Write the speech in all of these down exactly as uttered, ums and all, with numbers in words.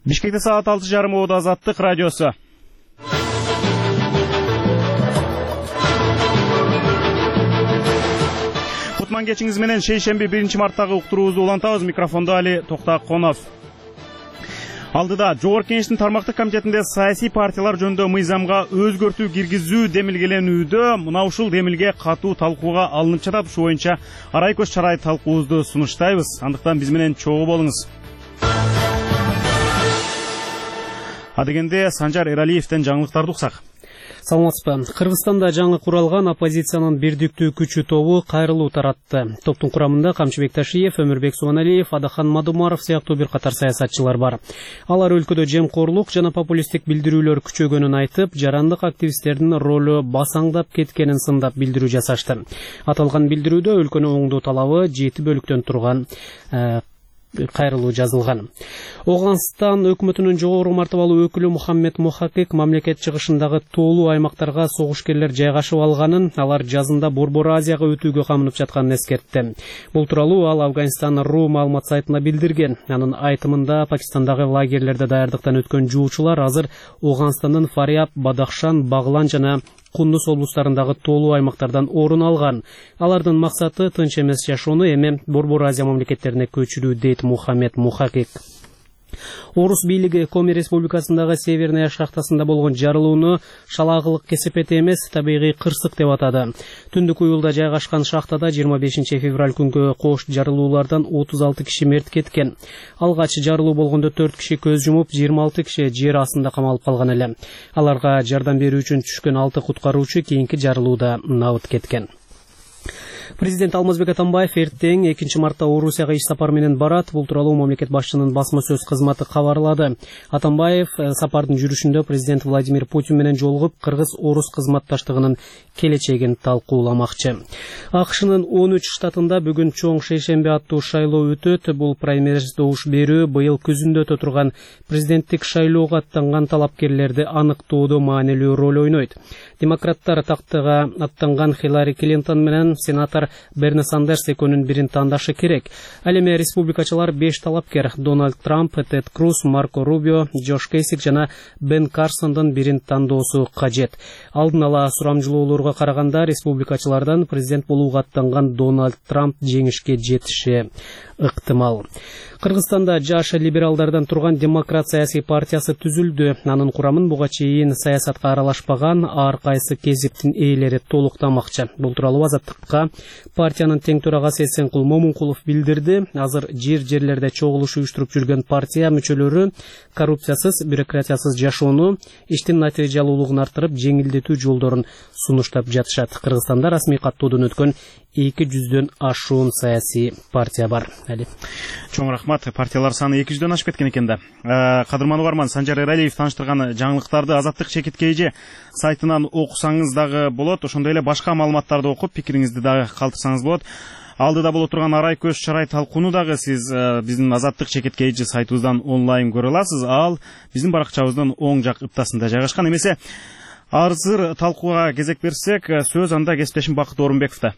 Бишкекте саат алты жарым ода Азаттык радиосу. Кутман кечиңиз менен шейшемби биринчи марттагы уктуруубузду улантабыз. Микрофондо Али Токтаконов. Алдыда Жогорку Кеңештин тармактык комитетинде саясий партиялар жөнүндө мыйзамга өзгөртүү киргизүү демилгеленүүдө мына ушул демилге катуу талкууга алынып жатат. Ушу боюнча арай көз чарай талкуубузду сунуштайбыз. Андыктан биз менен чогуу болуңуз. Адегенде Санжар Эралиевден жаңылыктарды уксак. Саламатсызбы. Кыргызстанда жаңы куралган оппозициянын бирдиктүү күчү тобу кайрылуу таратты. Топтун курамында Камчыбек Ташиев, Өмүрбек Субаналиев, Адахан Мадумаров сыяктуу бир катар саясатчылар бар. Алар өлкөдө жемкорлук жана популисттик билдирүүлөр күчөгөнүн айтып, жарандык активисттердин ролу басаңдап кеткенин сындап билдирүү жасашты. Аталган билдирүүдө өлкөнүн оңдоо талабы жети бөлүктөн турган кайрылуу жазылган. Оганстан өкмөтүнүн жогору мартабалуу өкүлү Мухаммед Мухакик мамлекет чыгышындагы тоолуу аймактарга согушкерлер жайгашып алганын, алар жазында Борбор Азияга өтүүгө камынып жатканын эскертти. Бул тууралуу ал Афганистан ру маалымат сайтына билдирген. Анын айтымында Пакистандагы лагерлерде даярдыктан өткөн жуучулар азыр Оганстандын Фариаб, Бадахшан, Баглан жана Кундуз облустарындагы тоолуу аймактардан орун алган. Алардын максаты тынч эмес жашоону эми Борбор Азия мамлекеттерине көчүрүү, дейт Мухаммед Мухакик. Орус бийлиги Коми Республикасындагы Северная шахтасында болгон жарылууну шалагылык кесепет эмес, табигый кырсык деп атады. Түндүк уюлда жайгашкан шахтада жыйырма бешинчи февраль күнгө кош жарылуулардан отуз алты киши мерт кеткен. Алгач жарылуу болгондо төрт киши көз жумуп, жыйырма алты киши жер астында камалып калган эле. Аларга жардам берүү үчүн түшкөн алты куткаруучу кийинки жарылууда набыт кеткен. Президент Алмазбек Атамбаев эртең экинчи мартта Орусияга иш сапар менен барат. Бул тууралуу мамлекет башчынын басма сөз кызматы кабарлады. Атамбаев сапардын жүрүшүндө президент Владимир Путин менен жолугуп, кыргыз-орус кызматташтыгынын келечегин талкууламакчы. АКШнын он үч штатында бүгүн чоң шейшемби аттуу шайлоо өтөт. Бул праймериз добуш берүү быйыл күзүндө өтө турган президенттик шайлоого аттанган талапкерлерди аныктоодо маанилүү роль ойнойт. Демократтар тактыга аттанган Хиллари Клинтон менен сенатор Берни Сандерс экөөнүн бирин тандашы керек. Ал эми республикачылар беш талапкер: Дональд Трамп, Тед Круз, Марко Рубио, Джош Кейсик жана Бен Карсондун бирин тандоосу кажет. Алдын ала сурамжылоолорго караганда республикачылардан президент болууга аттанган Дональд Трамп жеңишке жетиши ыктымал. Кыргызстанда жаш либералдардан турган Демократ саясий партиясы түзүлдү. Анын курамын буга чейин саясатка аралашпаган ар кайсы кесиптин ээлери толуктамакчы. Бул тууралуу Азаттыкка партиянын тең төрагасы Эсенкул Момункулов билдирди. Азыр жер-жерлерде чогулуш уюштуруп жүргөн партия мүчөлөрү коррупциясыз, бюрократиясыз жашоону, иштин натыйжалуулугун арттырып, жеңилдетүү жолдорун сунуштап жатышат. Кыргызстанда расмий каттоодон өткөн эки жүздөн ашуун саясий партия бар. Али. Чоң рахмат. Партиялар саны эки жүздөн ашып кеткен экен да. Кадырман угарман, Санжар Эралиев тааныштырган жаңылыктарды Азаттык Чекит Кейже сайтынан окусаңыз дагы болот. Ошондой эле башка маалыматтарды окуп, пикириңизди дагы калтырсаңыз болот. Алдыда боло турган арай көз чарай талкууну дагы сиз биздин Азаттык Чекит Кейже сайтыбыздан онлайн көрө аласыз. Ал биздин баракчабыздын оң жак ыптасында жайгашкан. Эмесе азыр талкууга кезек берсек, сөз анда кесиптешим Бакыт Орунбековда.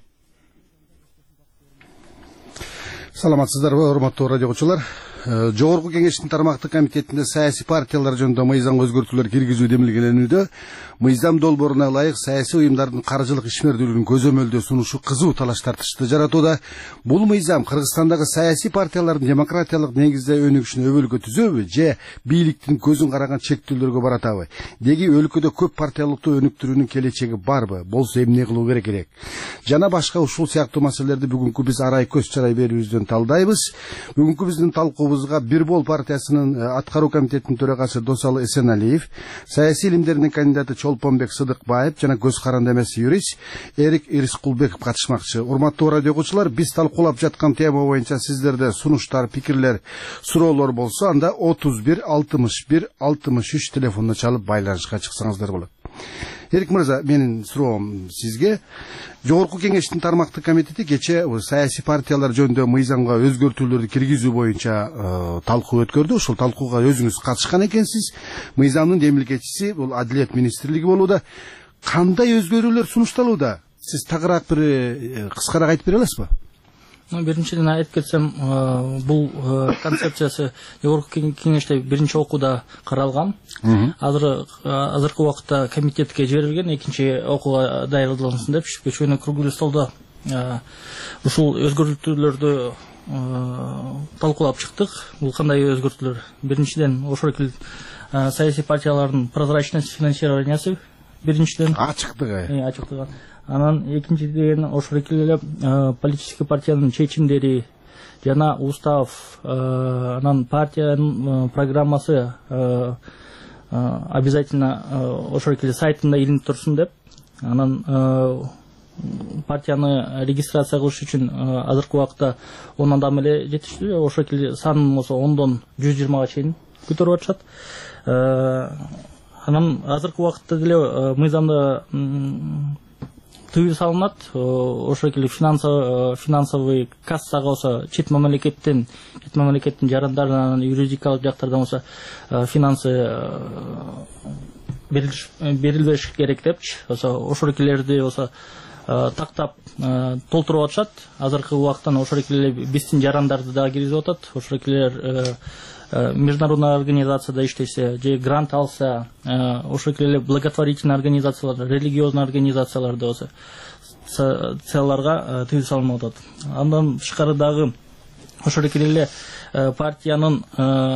Саламатсыздарбы, урматтуу радиочулар. Жогорку Кеңештин тармактык комитетинде саясий партиялар жөнүндө мыйзамга өзгөртүүлөр киргизүү демилгеленүүдө мыйзам долбооруна ылайык саясий уюмдардын каржылык ишмердүүлүгүн көзөмөлдөө сунушу кызуу талаш тартышты жаратууда. Бул мыйзам Кыргызстандагы саясий партиялардын демократиялык негизде өнүгүшүнө өбөлгө түзөбү же бийликтин көзүн караган чектөөлөргө баратабы? Деги өлкөдө көп партиялыктуу өнүктүрүүнүн келечеги барбы? Болсо эмне кылуу керек элек? Жана башка ушул сыяктуу маселелерди бүгүнкү биз арай көз чарай берүүбүздөн талдайбыз. Бүгүнкү биздин талкуубузга Бир Бол партиясынын аткаруу комитетинин төрагасы Досалы Эсеналиев, саясий илимдердин кандидаты Чолпонбек Сыдыкбаев жана көз каранды эмес юрист Эрик Ирискулбеков катышмакчы. Урматтуу радио окуучулар, биз талкуулап жаткан тема боюнча сиздерде сунуштар, пикирлер, суроолор болсо, анда отуз бир алтымыш бир алтымыш үч телефонуна чалып байланышка чыксаңыздар болот. Эрик мырза, менин суроом сизге. Жогорку Кеңештин тармактык комитети кече саясий партиялар жөнүндө мыйзамга өзгөртүүлөрдү киргизүү боюнча талкуу өткөрдү. Ошол талкууга өзүңүз катышкан экенсиз. Мыйзамдын демилгечиси бул Адилет министрлиги болууда. Кандай өзгөрүүлөр сунушталууда? Сиз тагыраак бир кыскараак айтып бере аласызбы? Биринчиден айтып кетсем, бул концепциясы жогорку кеңеште биринчи окууда каралган. Азыр азыркы убакытта комитетке жиберилген, экинчи окууга даярдалынсын деп кечээ круглый столдо ушул өзгөртүүлөрдү талкуулап чыктык. Бул кандай өзгөртүүлөр? Биринчиден ошол эле саясий партиялардын прозрачность финансированиясы биринчиден ачыктыгы. Ачыктыгы. Анан экинчиден ошол эле политический партиянын чечимдери жана устав, анан партиянын программасы обязательно ошол эле сайтында илинип турсун деп. Анан партияны регистрация кылыш үчүн азыркы убакытта он адам эле жетиштүү. Ошол эле санын болсо ондон жүз жыйырмага чейин көтөрүп атышат. Анан азыркы убакытта деле мыйзамда тыюу салынат. Ошол эле финансовый кассага болсо чет мамлекеттен, чет мамлекеттин жарандарынан, юридикалык жактардан болсо финансы берилбеш керек депчи. Ошол элерди болсо тактап толтуруп атышат. Азыркы убактан ошол эле биздин жарандарды да киргизип атат. Ошол элер международная организацияда иштесе, же грант алса, ошол эле благотворительный организациялар, религиозный организацияларда болсо целларга тыюу салынып атат. Андан тышкары дагы ошол эле партиянын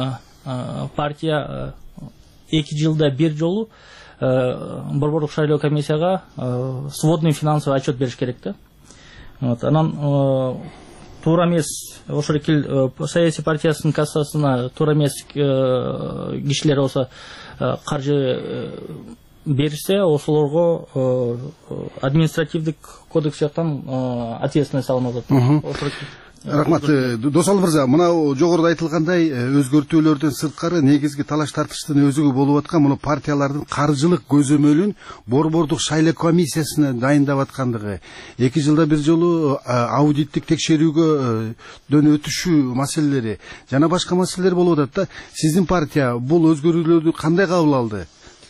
партия эки жылда бир жолу борборлук шайлоо комиссияга сводный финансовый отчет бериш керек да. Вот, анан туура эмес ошол эле саясий партиясынын кассасына туура эмес кишилер болсо каржы берсе, ошолорго административдик кодекс жактан ответственность салынып атат. Рахмат. Досал мырза, мына жогоруда айтылгандай өзгөртүүлөрдөн сырткары негизги талаш тартыштын өзүгү болуп аткан муну партиялардын каржылык көзөмөлүн борбордук шайлоо комиссиясына дайындап аткандыгы, эки жылда бир жолу аудиттик текшерүүгө өтүшүү маселелери жана башка маселелер болуп атат да. Сиздин партия бул өзгөрүүлөрдү кандай кабыл алды?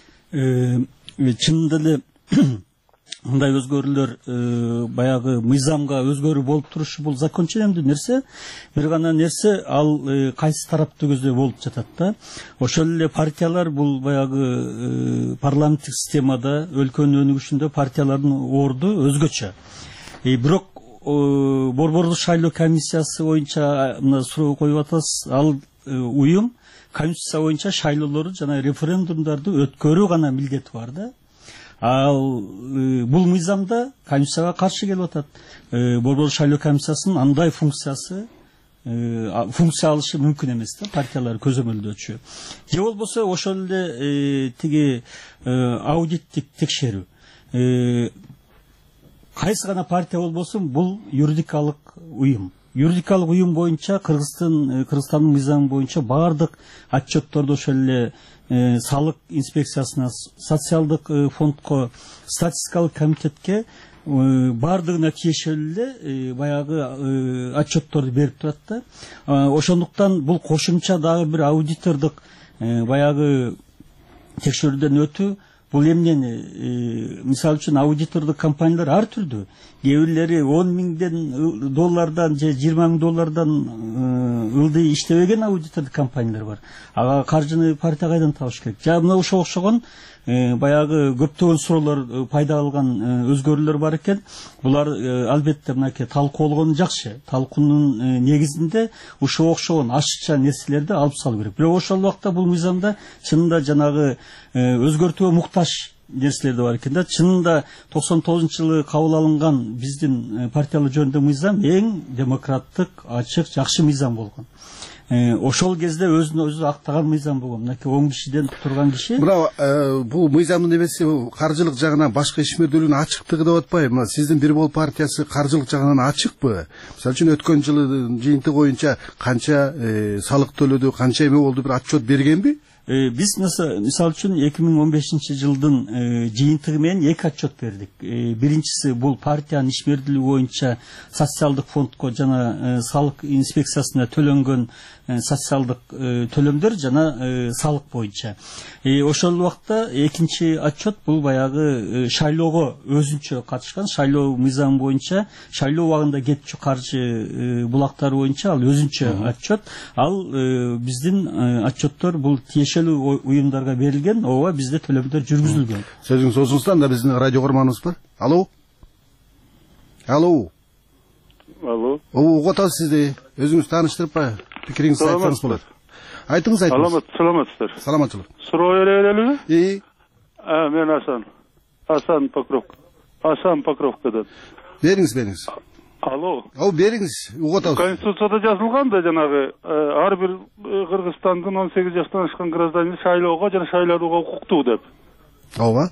Чынында эле мындай өзгөрүүлөр баягы мыйзамга өзгөрүү болуп турушу бул закон ченемдүү нерсе. Бир гана нерсе ал кайсы тарапты көздөй болуп жатат да. Ошол эле партиялар бул баягы парламенттик системада өлкөнүн өнүгүшүндө партиялардын орду өзгөчө. Бирок борборлук шайлоо комиссиясы боюнча мына суроо коюп атасыз. Ал уюм конституция боюнча шайлоолорду жана референдумдарды өткөрүү гана милдети бар да. Ал бул мыйзамда комиссияга каршы келип атат. Борборлук шайлоо комиссиясынын андай функциясы функция алышы мүмкүн эмес да, партиялар көзөмөлдөөчү. Же болбосо ошол эле тиги аудиттик текшерүү. Кайсы гана партия болбосун бул юридикалык уюм. Юридикалык уюм боюнча Кыргызстан Кыргызстандын мыйзамы боюнча бардык отчетторду ошол эле салык инспекциясына, социалдык фондко, статистикалык комитетке бардыгына тиешелүү эле баягы отчетторду берип турат да. Ошондуктан бул кошумча дагы бир аудитордук баягы текшерүүдөн өтүү. Бул эмнени, мисалы үчүн аудитордук компаниялар ар түрдүү. Кээ бирлери он миңден доллардан же жыйырма миң доллардан ылдый иштебеген аудитордук компаниялар бар. Ага каржыны партия кайдан табыш керек? Жана мына ошого окшогон баягы көптөгөн суроолор пайда алган өзгөрүүлөр бар экен. Булар албетте мынакей талкуулгон жакшы. Талкуунун негизинде ушуга окшогон ашыкча нерселерди алып салуу керек. Бирок ошол убакта бул мыйзамда чынында жанагы өзгөртүүгө муктаж нерселер да бар экен да. Чынында токсон тогузунчу жылы кабыл алынган биздин партиялар жөнүндө мыйзам эң демократтык, ачык, жакшы мыйзам болгон. Ошол кезде өзүн өзү актаган мыйзам болгон. Мынакей он кишиден турган киши. Бирок бул мыйзамдын эмеси каржылык жагынан башка ишмердүүлүгүнүн ачыктыгы деп атпайбы? Сиздин Бир Бол партиясы каржылык жагынан ачыкпы? Мисалы үчүн өткөн жылы жыйынтык боюнча канча салык төлөдү, канча эме болду, бир отчет бергенби? Биз мисалы үчүн эки миң он бешинчи жылдын жыйынтыгы менен эки отчет бердик. Биринчиси бул партиянын ишмердүүлүгү боюнча социалдык фондко жана салык инспекциясына төлөнгөн социалдык төлөмдөр жана салык боюнча. Ошол убакта экинчи отчет бул баягы шайлоого өзүнчө катышкан шайлоо мыйзамы боюнча шайлоо убагында кетчү каржы булактары боюнча ал өзүнчө отчет. Ал биздин отчеттор бул тиешелүү уюмдарга берилген, ооба бизде төлөмдөр жүргүзүлгөн. Сөзүңүз созуңуздан да биздин радио көрманыбыз бар. Алло. Алло. Алло. Угуп атасыз сизди. Өзүңүз тааныштырып па, пикириңизди айтсаңыз болот. Айтыңыз, айтыңыз. Саламат, саламатсыздар. Саламатчылык. Суроо элелеби? И. А, мен Асан. Асан Покров. Асан Покровкадан. Бериңиз, бериңиз. Алло. Ау, бериңиз. Угуп атасыз. Конституцияда жазылган да жанагы ар бир Кыргызстандын он сегиз жаштан ашкан гражданин шайлоого жана шайланууга укуктуу деп. Ооба.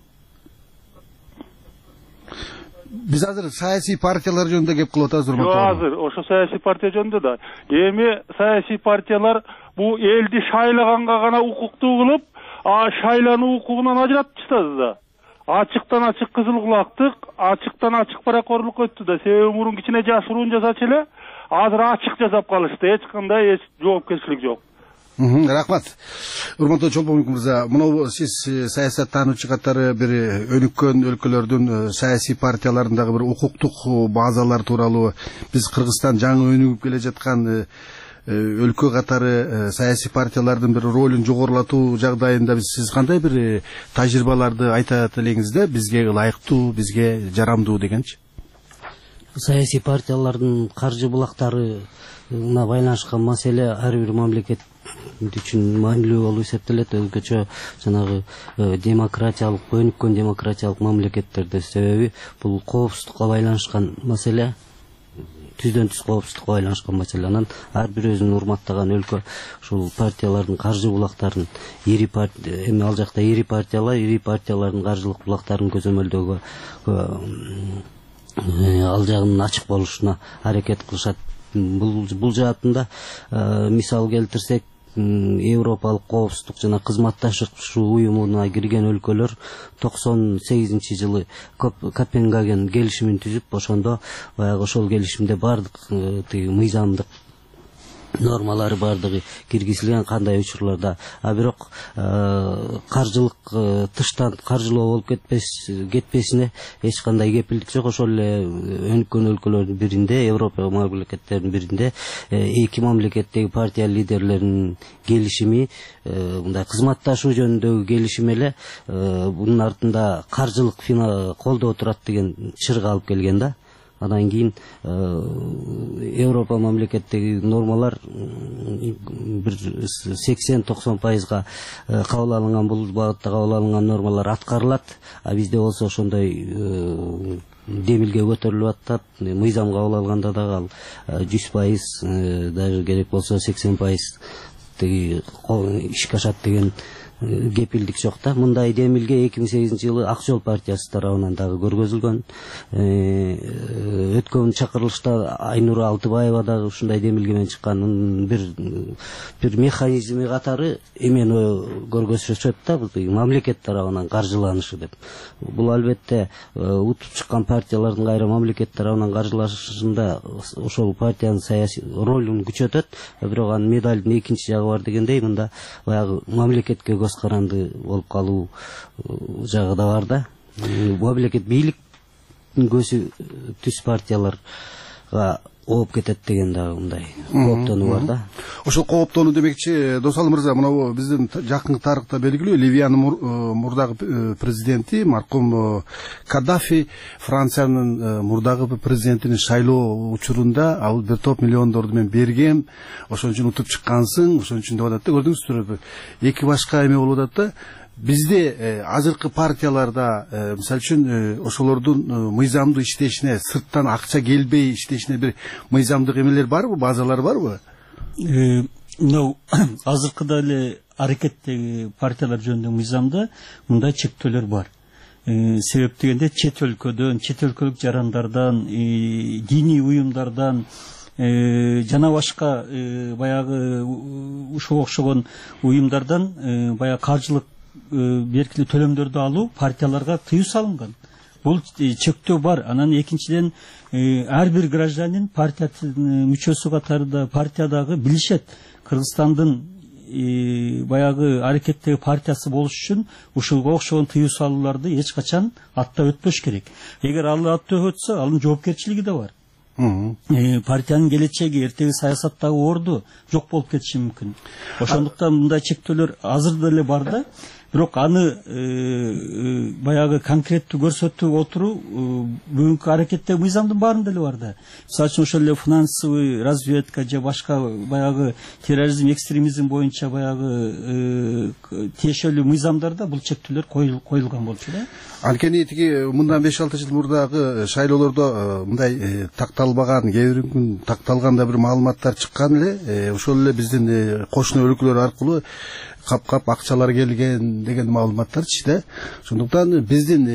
Биз азыр саясий партиялар жөнүндө кеп кылып атабыз, урматтуу. Жок, азыр ошо саясий партия жөнүндө да. Эми саясий партиялар бул элди шайлаганга гана укуктуу кылып, а шайлануу укугунан ажыратып таштады да. Ачыктан ачык кызыл кулактык, ачыктан ачык паракорлук өттү да. Себеби мурун кичине жашыруун жасачу эле, азыр ачык жасап калышты. Эч кандай жоопкерчилик жок. Рахмат. Урматтуу Чолпонбек мырза, мына сиз саясаттануучу катары бир өнүккөн өлкөлөрдүн саясий партияларындагы бир укуктук базалар тууралуу, биз Кыргызстан жаңы өнүгүп келе жаткан өлкө катары саясий партиялардын бир ролун жогорулатуу жагдайында биз сиз кандай бир тажрыйбаларды айтат элеңиз да, бизге ылайыктуу, бизге жарамдуу дегенчи? Саясий партиялардын каржы булактарына байланышкан маселе ар бир мамлекет үчүн маанилүү болуп эсептелет. Өзгөчө жанагы демократиялык, өнүккөн демократиялык мамлекеттерде, себеби бул коопсуздукка байланышкан маселе, түздөн түз коопсуздукка байланышкан маселе. Анан ар бир өзүн урматтаган өлкө ушул партиялардын каржы булактарын, ири партия, эми ал жакта ири партиялар, ири партиялардын каржылык булактарын көзөмөлдөөгө ал жагынын ачык болушуна аракет кылышат. Бул бул жаатында мисал келтирсек, Европалык коопсуздук жана кызматташуу уюмуна кирген өлкөлөр токсон сегизинчи жылы Копенгаген келишимин түзүп, ошондо баягы ошол келишимде бардык мыйзамдык нормалары бардыгы киргизилген кандай учурларда. А бирок каржылык тыштан каржылоо болуп кетпес кетпесине эч кандай кепилдик жок. Ошол эле өнүккөн өлкөлөрдүн биринде, Европа мамлекеттеринин биринде эки мамлекеттеги партия лидерлеринин келишими, мындай кызматташуу жөнүндөгү келишим эле бунун артында каржылык колдоо турат деген чырга алып келген да. Андан кийин Европа мамлекеттеги нормалар бир сексен токсон пайызга кабыл алынган, бул багытта кабыл алынган нормалар аткарылат. А бизде болсо ошондой демилге көтөрүлүп атат. Мыйзам кабыл алганда дагы ал жүз пайыз, даже керек болсо сексен пайыз ишке ашат деген кепилдик жок да. Мындай демилге эки миң сегизинчи жылы Ак Жол партиясы тарабынан дагы көргөзүлгөн. Өткөн чакырылышта Айнура Алтыбаева дагы ушундай демилге менен чыккан. Бир бир механизми катары эмени көргөзүшөт да, бул мамлекет тарабынан каржыланышы деп. Бул албетте утуп чыккан партиялардын кайра мамлекет тарабынан каржылашында ошол партиянын саясий ролун күчөтөт. Бирок анын медалдын экинчи жагы бар дегендей, мында баягы мамлекетке көз каранды болуп калуу жагы да бар да. Мамлекет бийликтин көзү түз партияларга ооп кетет деген дагы мындай кооптонуу бар да. Ошол кооптонуу демекчи, Досалы мырза, мына биздин жакынкы тарыхта белгилүү Ливиянын мурдагы президенти маркум Каддафи Франциянын мурдагы президентинин шайлоо учурунда ал бир топ миллиондорду мен бергем, ошон үчүн утуп чыккансың, ошон үчүн деп атат да. Көрдүңүздүр, эки башка эме болуп атат да. Бизде азыркы партияларда мисалы үчүн ошолордун мыйзамдуу иштешине, сырттан акча келбей иштешине бир мыйзамдык эмелер барбы, базалар барбы? Мына азыркыда эле аракеттеги партиялар жөнүндө мыйзамда мындай чектөөлөр бар. Себеп дегенде чет өлкөдөн, чет өлкөлүк жарандардан, диний уюмдардан жана башка баягы ушуга окшогон уюмдардан баягы каржылык беркилүү төлөмдөрдү алуу партияларга тыюу салынган. бул чектөө бар. Анан экинчиден ар бир гражданин партиянын мүчөсү катарында партиядагы билишет Кыргызстандын баягы аракеттеги партиясы болуш үчүн ушулга окшогон тыюу салууларды эч качан аттап өтпөш керек. Эгер ал аттап өтсө, анын жоопкерчилиги да бар. Партиянын келечеги, эртеги саясаттагы орду жок болуп кетиши мүмкүн. Ошондуктан мындай чектөөлөр азыр деле бар да. Бирок аны баягы конкреттүү көрсөтүп отуруу бүгүнкү аракеттеги мыйзамдын баарында деле бар да. Мисалы үчүн ошол эле финансовый разведка же башка баягы терроризм, экстремизм боюнча баягы тиешелүү мыйзамдарда бул чектөөлөр коюлган болчу да. Анткени тиги мындан беш алты жыл мурдагы шайлоолордо мындай такталбаган, кээ бир күн такталган да бир маалыматтар чыккан эле. Ошол эле биздин кошуна өлкөлөр аркылуу кап-кап акчалар келген деген маалыматтарчы да. Ошондуктан биздин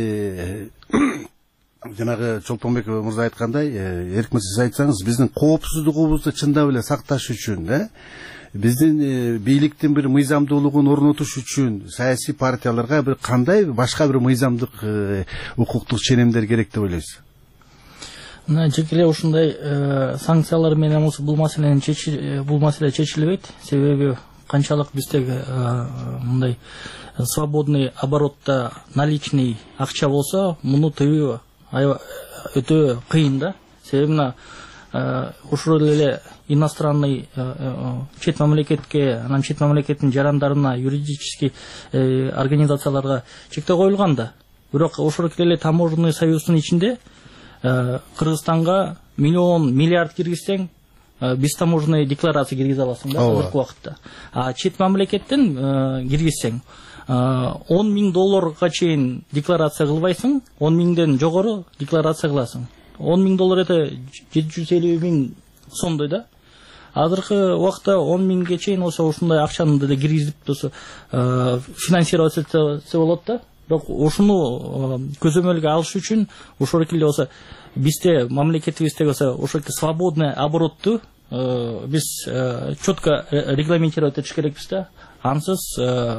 жанагы Чолпонбек мырза айткандай, эркин сиз айтсаңыз, биздин коопсуздугубузду чындап эле сакташ үчүн да, биздин бийликтин бир мыйзамдуулугун орнотуш үчүн саясий партияларга бир кандай башка бир мыйзамдык укуктук ченемдер керек деп ойлойсуз? Мына жекеле ушундай санкциялар менен бул маселени бул маселе чечилбейт. Себеби канчалык биздеги мындай свободный оборотто наличный акча болсо, муну тыюу өтө кыйын да. Себеби мына ушул эле иностранный чет мамлекетке, анан чет мамлекеттин жарандарына, юридический организацияларга чектөө коюлган да. Бирок ошол эле таможенный союздун ичинде Кыргызстанга миллион, миллиард киргизсең, биз таможенный декларация киргизе аласың да азыркы убакытта. А чет мамлекеттен киргизсең, он миң долларга чейин декларация кылбайсың, он миңден жогору декларация кыласың. он миң доллар это жети жүз элүү миң сомдой да. Азыркы убакта он миңге чейин болсо ушундай акчаны да киргизип финансировать этсе болот да. Бирок ушуну көзөмөлгө алыш үчүн ошол эле болсо бизде мамлекетибизде болсо ошол свободный оборотту биз четко регламентировать этиш керекпиз да. Ансыз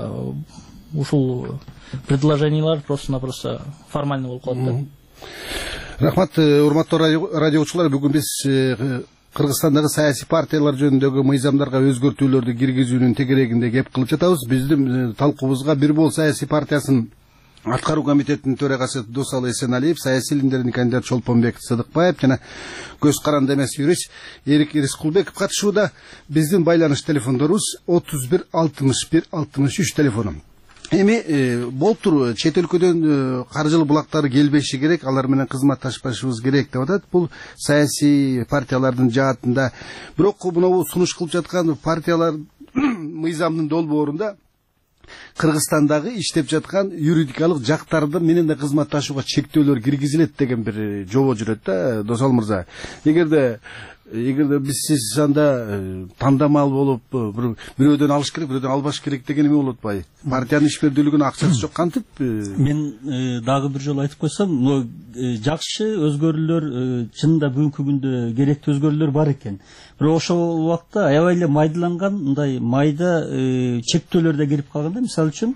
ушул предложениялар просто-напросто формально болуп калат да. Рахмат, урматтуу радиочулар, бүгүн биз Кыргызстандагы саясий партиялар жөнүндөгү мыйзамдарга өзгөртүүлөрдү киргизүүнүн тегерегинде кеп кылып жатабыз. Биздин талкуубузга Бир Бол саясий партиясынын аткаруу комитетинин төрагасы Досалы Эсеналиев, саясий илимдердин кандидаты Чолпонбек Сыдыкбаев жана көз каранды эмес юрист Эрик Рыскулбеков катышууда. Биздин байланыш телефондорубуз отуз бир алтымыш бир алтымыш үч телефону. Эми болуптур, чет өлкөдөн каржылык булактары келбеши керек, алар менен кызматташпашыбыз керек деп атат. Бул саясий партиялардын жаатында. Бирок мына сунуш кылып жаткан партиялар мыйзамдын долбоорунда Кыргызстандагы иштеп жаткан юридикалык жактарды менен да кызматташууга чектөөлөр киргизилет деген бир жобо жүрөт да, Досал мырза. Эгерде эгерде биз сиз анда тандамал болуп бирөөдөн алыш керек, бирөөдөн албаш керек деген эме болот атпайбы? Партиянын ишмердүүлүгүнө акчасы жок кантип? Мен дагы бир жолу айтып койсом, мына жакшы өзгөрүүлөр чынында бүгүнкү күндө керектүү өзгөрүүлөр бар экен. Бирок ошол убакта аябай эле майдаланган, мындай майда чектөөлөр да кирип калган да. Мисалы үчүн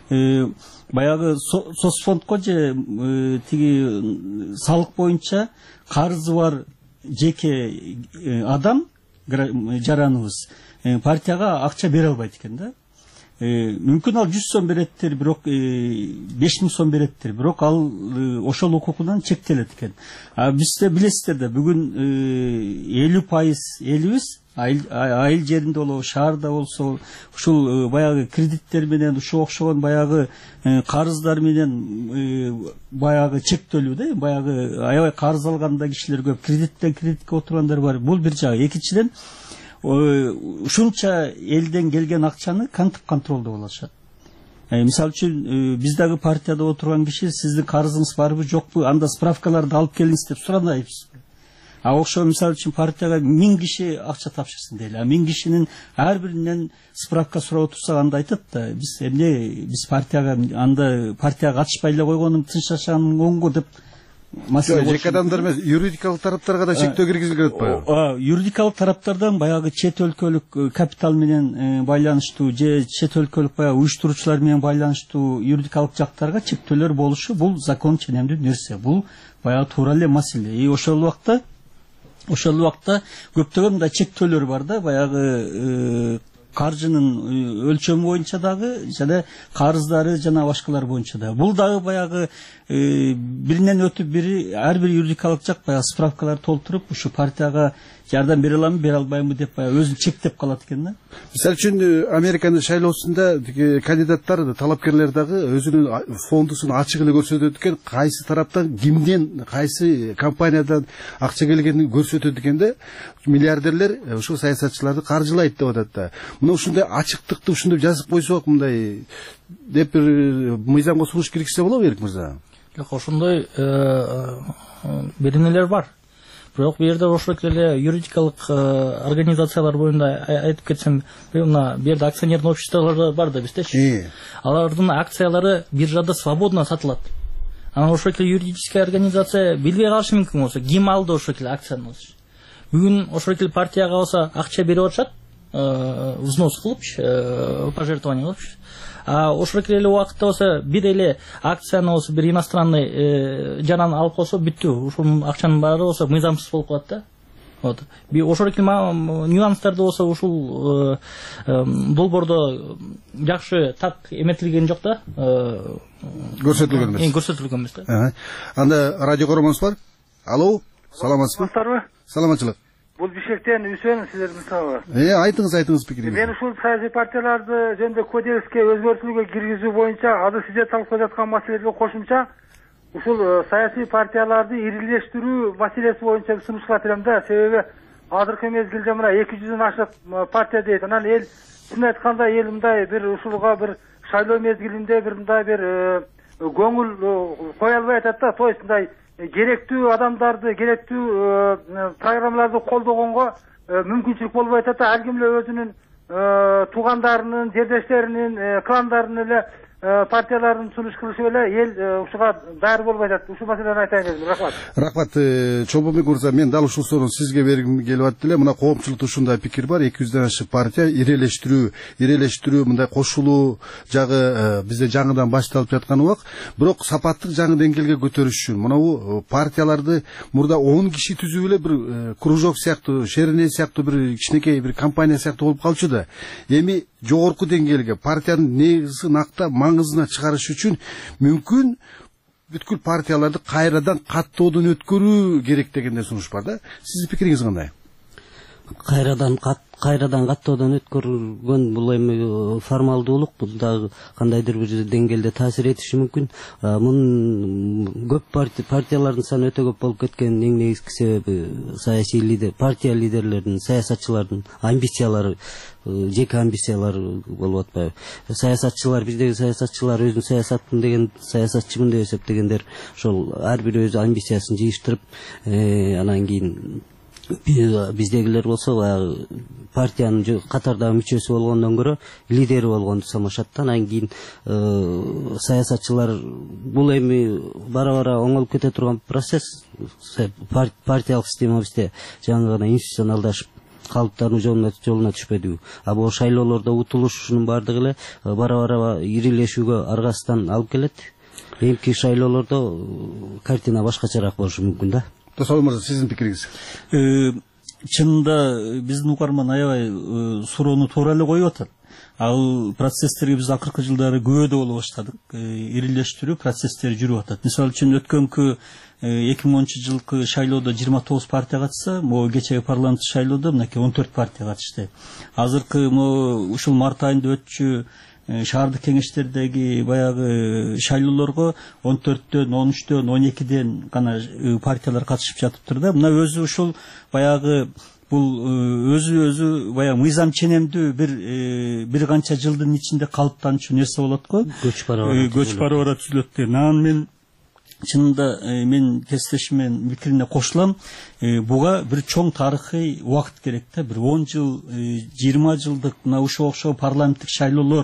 баягы соцфондко же тиги салык боюнча карызы бар жеке адам, жараныбыз партияга акча бере албайт экен да. Мүмкүн ал жүз сом береттир, бирок беш миң сом береттир, бирок ал ошол укугунан чектелет экен. А бизде билесиздер да, бүгүн элүү пайыз элибиз айыл жеринде болобу, шаарда болсо, ушул баягы кредиттер менен, ушул окшогон баягы карыздар менен баягы чектөлүү да, баягы аябай карыз алган да кишилер көп, кредиттен кредитке отургандар бар. Бул бир жагы. Экинчиден, ушунча элден келген акчаны кантип контролдоп алышат? Мисалы үчүн биз дагы партияда отурган киши сиздин карызыңыз барбы, жокпу, анда справкаларды алып келиңиз деп суранайбыз. А окшо мисалы үчүн партияга миң киши акча тапшырсын дейли. А миң кишинин ар биринен справка сурап отурсак анда айтат да, биз эмне биз партияга анда партияга катышпай эле койгонум тынчташаным оңго деп жеке адамдар эмес, юридикалык тараптарга да чектөө киргизилген атпайбы? Юридикалык тараптардан баягы чет өлкөлүк капитал менен байланыштуу же чет өлкөлүк баягы уюштуруучулар менен байланыштуу юридикалык жактарга чектөөлөр болушу бул закон ченемдүү нерсе. Бул баягы туура эле маселе. И ошол убакта ошол убакта көптөгөн мындай чектөөлөр бар да, баягы каржынын өлчөмү боюнча дагы жана карыздары жана башкалар боюнча да. Бул дагы баягы биринен өтүп бири ар бир юридикалык жак баягы справкалар толтуруп ушу партияга жардам бере аламбы, бере албайбы деп баягы өзүн чектеп калат экен да. Мисалы үчүн Американын шайлоосунда кандидаттар, талапкерлер дагы өзүнүн фондусун ачык эле көрсөтөт экен, кайсы тараптан, кимден, кайсы компаниядан акча келгенин көрсөтөт экен да. Миллиардерлер ушул саясатчыларды каржылайт деп атат да. Мына ушундай ачыктыкты ушундай жазып койсок, мындай деп бир мыйзамга сунуш киргизсе болобу, Эрик мырза? Жок, ошондой беренелер бар. Бирок бул жерде ошол эле юридикалык организациялар боюнда айтып кетсем, мына бул жерде акционерный обществолор бар да биздечи. Алардын акциялары биржада свободно сатылат. Анан ошол эле юридическая организация билбей калышы мүмкүн болсо, ким алды ошол эле акцияны? Бүгүн ошол эле партияга болсо акча берип атышат, взнос кылып, пожертвование кылып. А ошол эле убакытта болсо бир эле акцияны болсо бир иностранный жаран алып койсо бүттү. Ушунун акчанын баары болсо мыйзамсыз болуп калат да. Вот. Би ошол эле нюанстарды болсо ушул долбоордо жакшы так эметилген жок да. Көрсөтүлгөн эмес. Көрсөтүлгөн эмес да. Анда радио көрөрмөнүбүз бар. Алло, саламатсызбы? Саламатсызбы? Саламатчылык. Бул Бишкектен Үсен, силердин сабы. Э, айтыңыз, айтыңыз пикириңизди. Мен ушул саясий партияларды жөнүндө кодекске өзгөртүүлөргө киргизүү боюнча азыр сиздер талкуулап жаткан маселелерге кошумча ушул саясий партияларды ирилештирүү маселеси боюнча сунуш берем да. Себеби азыркы мезгилде мына эки жүздөн ашык партия дейт. Анан эл чын айтканда эл мындай бир ушулга бир шайлоо мезгилинде бир мындай бир көңүл кое албай атат да. То есть мындай керектүү адамдарды, керектүү программаларды колдогонго мүмкүнчүлүк болбой атат да. Ар ким эле өзүнүн туугандарынын, жердештеринин, кландарынын эле партияларын сунуш кылышып эле эл ушуга даяр болбой атат. Ушул маселени айтайын дедим. Рахмат. Рахмат. Чомбобек мырза, мен дал ушул суроону сизге бергим келип атты эле. Мына коомчулукта ушундай пикир бар. эки жүздөн ашык партия ирелештирүү, ирелештирүү мындай кошулуу жагы бизде жаңыдан башталып жаткан убак. Бирок сапаттык жаңы деңгээлге көтөрүш үчүн мына партияларды мурда он киши түзүп эле бир кружок сыяктуу, шерене сыяктуу бир кичинекей бир компания сыяктуу болуп калчу да. Эми жогорку деңгээлге партиянын негизги накта маңызына чыгарыш үчүн мүмкүн бүткүл партияларды кайрадан каттоодон өткөрүү керек деген сунуш бар да. Сиздин пикириңиз кандай? Кайрадан кат кайрадан каттоодон өткөргөн бул эми формалдуулук, бул дагы кандайдыр бир деңгээлде таасир этиши мүмкүн. Мунун көп партиялардын саны өтө көп болуп кеткен эң негизги себеби саясий лидер, партия лидерлеринин, саясатчылардын амбициялары, жеке амбициялары болуп атпайбы. Саясатчылар, биздеги саясатчылар өзүн саясаттын деген, саясатчымын деп эсептегендер ошол ар бири өз амбициясын жыйыштырып, анан кийин биздегилер болсо баягы партиянын катардагы мүчөсү болгондон көрө лидери болгонду самашат да. Анан кийин саясатчылар бул эми бара-бара оңолуп кете турган процесс. Партиялык система бизде жаңы гана институционалдашып калыптануу жолуна жолуна түшпөдүбү. А бул шайлоолордо утулуш ушунун баардыгы эле бара-бара ирилешүүгө аргасынан алып келет. Эмки шайлоолордо картина башкачараак болушу мүмкүн да. Досол мырза, сиздин пикириңиз? Чынында биздин угарман аябай суроону туура эле коюп атат. Ал процесстерге биз акыркы жылдары күбөдө боло баштадык. Ирилештирүү процесстери жүрүп атат. Мисалы үчүн өткөнкү эки миң онунчу жылкы шайлоодо жыйырма тогуз партия катышса, могу кечеги парламент шайлоодо мынакей он төрт партия катышты. Азыркы могу ушул март айында өтчү шаардык кеңештердеги баягы шайлоолорго он төрттөн, он үчтөн, он экиден гана партиялар катышып жатыптыр да. Мына өзү ушул баягы бул өзү өзү баягы мыйзам ченемдүү бир бир канча жылдын ичинде калыптанчу нерсе болот го. Көч бара-бара көч бара-бара түзүлөт деген. Анан мен чынында мен кесиптешимен пикирине кошулам. Буга бир чоң тарыхый убакыт керек да. Бир он жыл, жыйырма жылдык мына ушуга окшогон парламенттик шайлоолор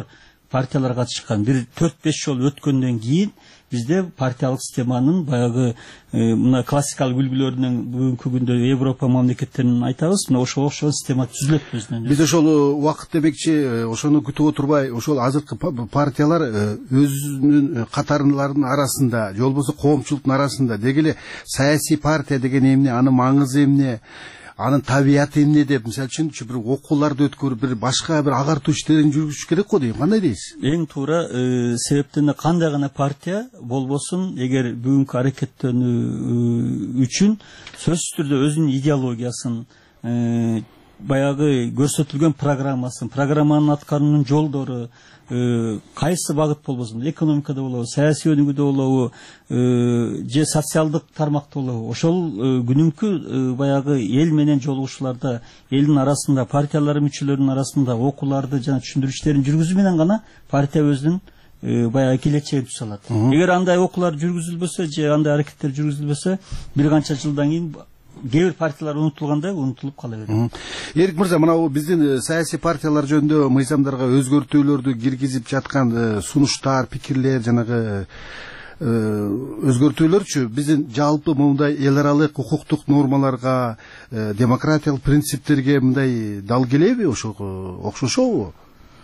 партиялар катышкан бир төрт беш жол өткөндөн кийин бизде партиялык системанын баягы мына классикалык үлгүлөрүнөн бүгүнкү күндө Европа мамлекеттерин айтабыз, мына ошого окшогон система түзүлөт өзүнөн. Биз ошол убакыт демекчи, ошону күтүп отурбай, ошол азыркы партиялар өзүнүн катарларынын арасында, же болбосо коомчулуктун арасында деги эле саясий партия деген эмне, анын маңызы эмне, анын табияты эмне деп, мисалы үчүн бир окууларды өткөрүп, бир башка бир агартуу иштерин жүргүзүш керек го дейм. Кандай дейсиз? Эң туура, себептен кандай гана партия болбосун, эгер бүгүнкү аракеттенүү үчүн сөзсүз түрдө өзүнүн идеологиясын, баягы көрсөтүлгөн программасын, программанын аткаруунун жолдору, кайсы багыт болбосун, экономикада болобу, саясий өнүгүүдө болобу, же социалдык тармакта болобу, ошол күнүмкү баягы эл менен жолугушууларда, элдин арасында, партиялар мүчөлөрүнүн арасында окууларды жана түшүндүрүштөрүн жүргүзүү менен гана партия өзүнүн баягы келечегин түзө алат. Эгер андай окуулар жүргүзүлбөсө же андай аракеттер жүргүзүлбөсө, бир канча жылдан кийин кээ бир партиялар унутулгандай унутулуп кала берет. Эрик мырза, мына биздин саясий партиялар жөнүндө мыйзамдарга өзгөртүүлөрдү киргизип жаткан сунуштар, пикирлер, жанагы өзгөртүүлөрчү биздин жалпы мындай эл аралык укуктук нормаларга, демократиялык принциптерге мындай дал келеби, ошого окшошобу?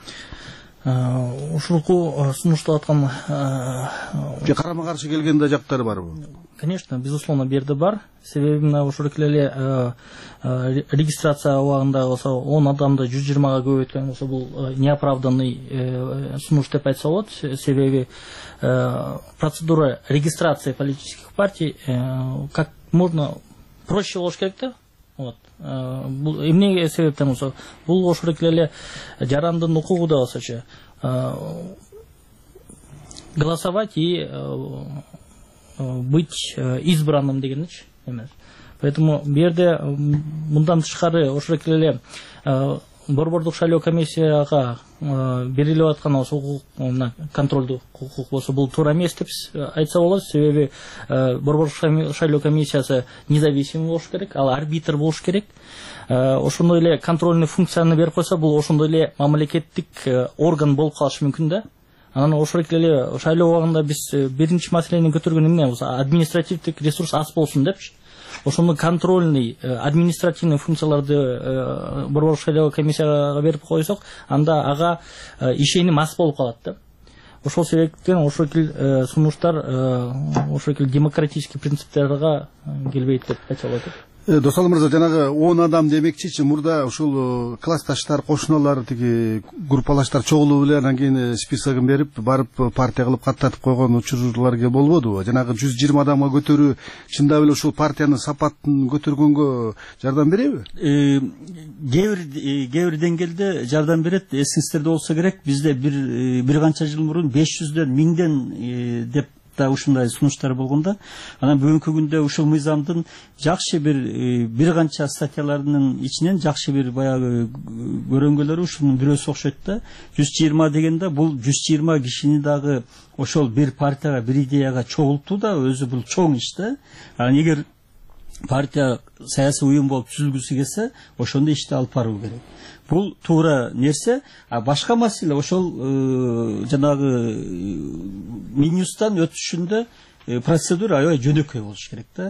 Ушулку сунуштап аткан же карама каршы келген да жактары барбы? Конечно, безусловно, берде бар. Себеби мына ошол эле регистрация убагында болсо он адамды жүз жыйырмага көбөйткөн болсо, бул неоправданный сунуш деп айтса болот. Себеби процедура регистрации политических партий как можно проще болуш керек да. Вот. Бул эмне себептен болсо, бул ошол эле жарандын укугу да болсочу голосовать и быть избранным дегенчи эмес. Поэтому бу жерде мындан тышкары ошол эле борбордук шайлоо комиссияга берилип аткан ошол контролдук укук болсо, бул туура эмес деп айтса болот. Себеби борбордук шайлоо комиссиясы независимый болуш керек, ал арбитр болуш керек. Ошондой эле контрольный функцияны берип койсо, бул ошондой эле мамлекеттик орган болуп калышы мүмкүн да. Анан ошол эле шайлоо убагында биз биринчи маселени көтөргөн эмне болсо, административдик ресурс аз болсун депчи. Ошондо контрольный, административный функцияларды борбордук шайлоо комиссияга берип койсок, анда ага ишеним аз болуп калат да. Ошол себептен ошол сунуштар ошол демократический принциптерге келбейт деп айтса болот. Досал мырза, жанагы он адам демекчичи, мурда ушул классташтар, кошуналар, тиги группалаштар чогулуп эле анан кийин списогун берип, барып партия кылып каттатып койгон учурлар болбодубу? Жанагы жүз жыйырма адамга көтөрүү чындап эле ушул партиянын сапатын көтөргөнгө жардам береби? Кээ бир деңгээлде жардам берет. Эсиңиздерде болсо керек, бизде бир бир канча жыл мурун беш жүздөн, миңден деп да ушундай сунуштар болгондо, анан бүгүнкү күндө ушул мыйзамдын жакшы бир бир канча статьяларынын ичинен жакшы бир баягы көрөнгөлөрү ушунун бирөөсү окшойт да. жүз жыйырма дегенде бул жүз жыйырма кишини дагы ошол бир партияга, бир идеяга чогултуу да өзү бул чоң иш да. Анан эгер партия саясий уюм болуп түзүлгүсү келсе, ошондой ишти алып баруу керек. Бул туура нерсе. А башка маселе ошол жанагы минустан өтүшүндө процедура аябай жөнөкөй болуш керек да.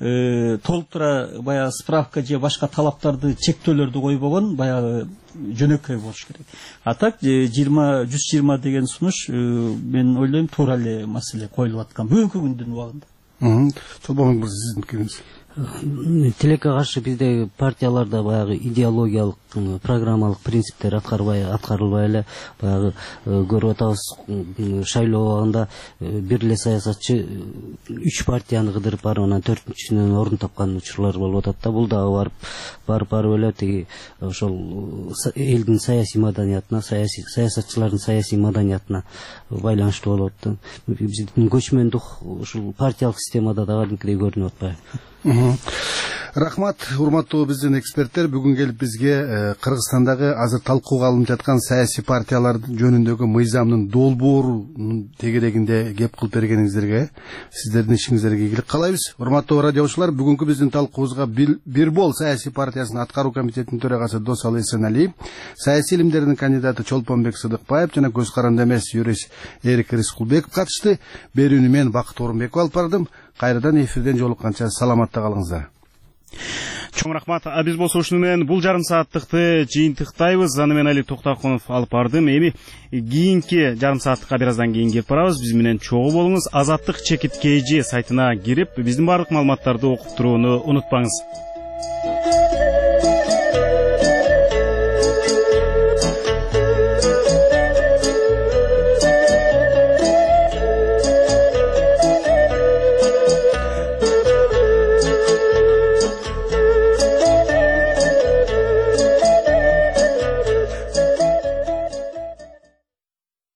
Толтура баягы справка же башка талаптарды, чектөөлөрдү койбогон баягы жөнөкөй болуш керек. А так жыйырма жүз жыйырма деген сунуш мен ойлойм туура эле маселе коюлуп аткан бүгүнкү күндүн убагында. Чолбон мырза, сиздин пикириңиз? Тилекке каршы бизде партияларда баягы идеологиялык, программалык принциптер аткарбай аткарылбай эле баягы көрүп атабыз. Шайлоо убагында бир эле саясатчы үч партияны кыдырып барып, анан төртүнчүсүнөн орун тапкан учурлар болуп атат да. Бул дагы барып барып барып эле тиги ошол элдин саясий маданиятына, саясий саясатчылардын саясий маданиятына байланыштуу болот да. Биздин көчмөндүк ушул партиялык системада да кадимкидей көрүнүп атпайбы? Рахмат, урматтуу биздин эксперттер бүгүн келип бизге Кыргызстандагы азыр талкууга алынып жаткан саясий партиялар жөнүндөгү мыйзамдын долбоорунун тегерегинде кеп кылып бергениңиздерге сиздердин ишиңиздерге ийгилик каалайбыз. Урматтуу радиочулар, бүгүнкү биздин талкуубузга Бир бол саясий партиясынын аткаруу комитетинин төрагасы Досалы Эсеналиев, саясий илимдердин кандидаты Чолпонбек Сыдыкбаев жана көз каранды эмес юрист Эрик Рыскулбеков катышты. Берүүнү мен Бакыт Орунбеков алып бардым. Кайрадан эфирден жолукканча саламатта калыңыздар. Чоң рахмат. А биз болсо ушуну менен бул жарым сааттыкты жыйынтыктайбыз. Аны мен Али Токтакунов алып бардым. Эми кийинки жарым сааттыкка бир аздан кийин келип барабыз. Биз менен чогуу болуңуз. Азаттык чекит кей жи сайтына кирип, биздин баардык маалыматтарды окуп турууну унутпаңыз.